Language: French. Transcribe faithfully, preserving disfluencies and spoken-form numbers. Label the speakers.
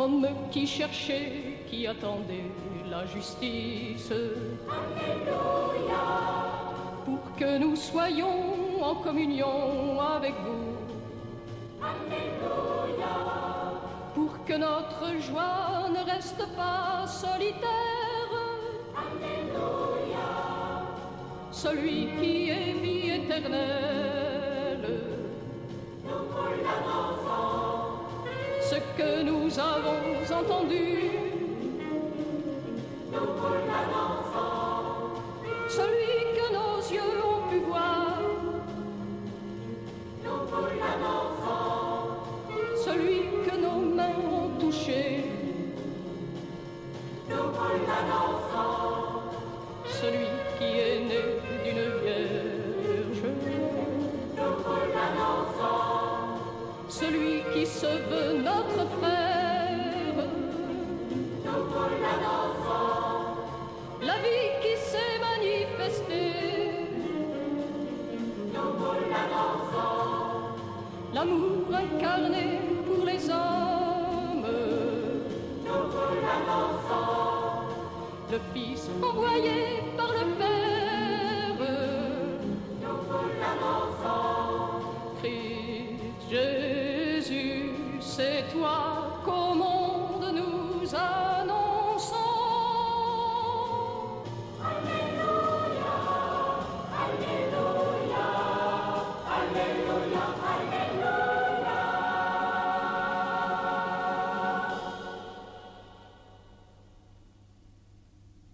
Speaker 1: Homme qui cherchait, qui attendait la justice.
Speaker 2: Alléluia.
Speaker 1: Pour que nous soyons en communion avec vous.
Speaker 2: Alléluia.
Speaker 1: Pour que notre joie ne reste pas solitaire.
Speaker 2: Alléluia.
Speaker 1: Celui qui est vie éternelle.
Speaker 2: Nous voilà l'enfant.
Speaker 1: Ce que nous avons entendu.
Speaker 2: Nous voilà l'enfant.
Speaker 1: Celui que nos yeux ont pu voir.
Speaker 2: Nous voilà l'enfant.
Speaker 1: Celui que nos mains ont touché.
Speaker 2: Nous voilà l'enfant.
Speaker 1: Celui qui est né d'une vierge.
Speaker 2: Nous voilà l'enfant.
Speaker 1: Celui qui se veut notre frère.
Speaker 2: Nous voilà l'enfant.
Speaker 1: La vie qui s'est manifestée.
Speaker 2: Nous voilà l'enfant.
Speaker 1: L'amour incarné pour les hommes.
Speaker 2: Nous voilà l'enfant.
Speaker 1: Le Fils envoyé par le Père.
Speaker 2: Nous voilà l'enfant.
Speaker 1: Christ Jésus, c'est toi